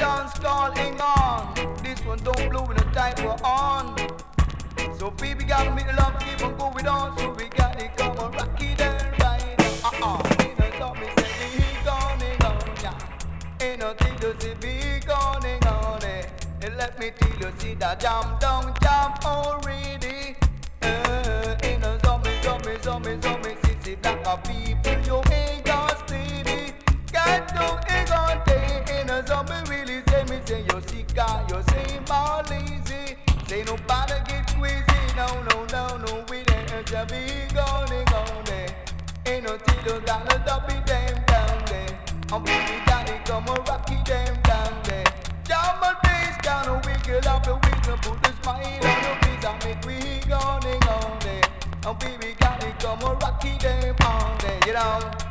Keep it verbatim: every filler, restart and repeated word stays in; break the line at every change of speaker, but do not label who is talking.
dance calling on. This one don't blow in a type of on. So baby gotta make the love keep on going on. So we got it come on rock it and ride. Uh-uh. Ain't no stop me say we going on, yeah. Ain't no thing to say we going on, eh. And let me tell you, see that jump down, jump already. Uh, ain't no zombie, zombie, zombie, zombie. See, see that the people you ain't got steady. Got to ain't got day. Ain't no zombie really say me say you sick, you say more lazy. Say nobody get crazy. No, no, no, no. We ain't just be going on there. Ain't no till you got to stop it them down there. I'm baby daddy come and rock it them down there. Jump and bass down and wiggle up the wiggle, put the smile on your face and make we going on there. And baby daddy come and rock it them on there, you know.